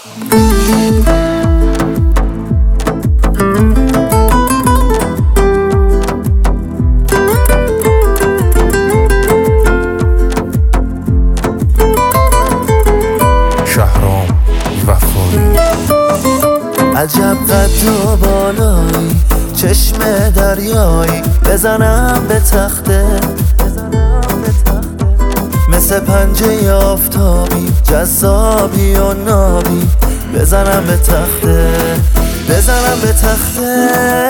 شهرام وفایی. عجب قد و بالایی، چشم دریایی، بزنم به تخته مثل پنجه آفتابی، جذابی و نابی، بزنم به تخته، بزنم به تخته.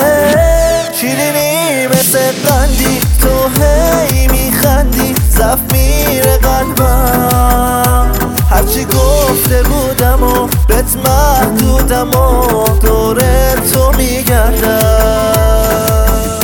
شیرینی مثل قندی، تو هی میخندی، زف میره قلبم. هرچی گفته بودم و بهت محدودم و دور تو میگردم.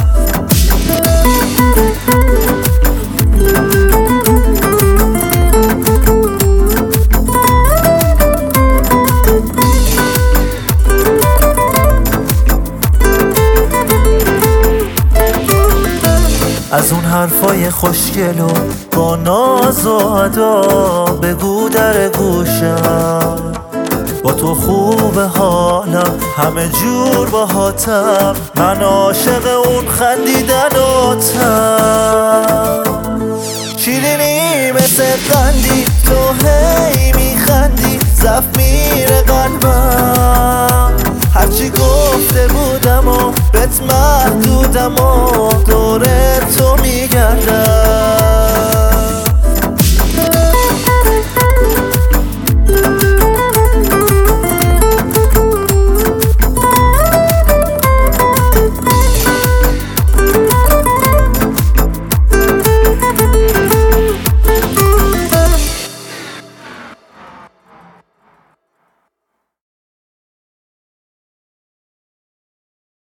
از اون حرفای خوشگل و با ناز و ادا بگو در گوشم، با تو خوب حالم همه جور باهاتم، من عاشق اون خندیدناتم. شیرینی مثل قندی، تو هی میخندی، زف میره قلبم. هرچی گفته بودم و بهت محدودم و دور تو میگردم.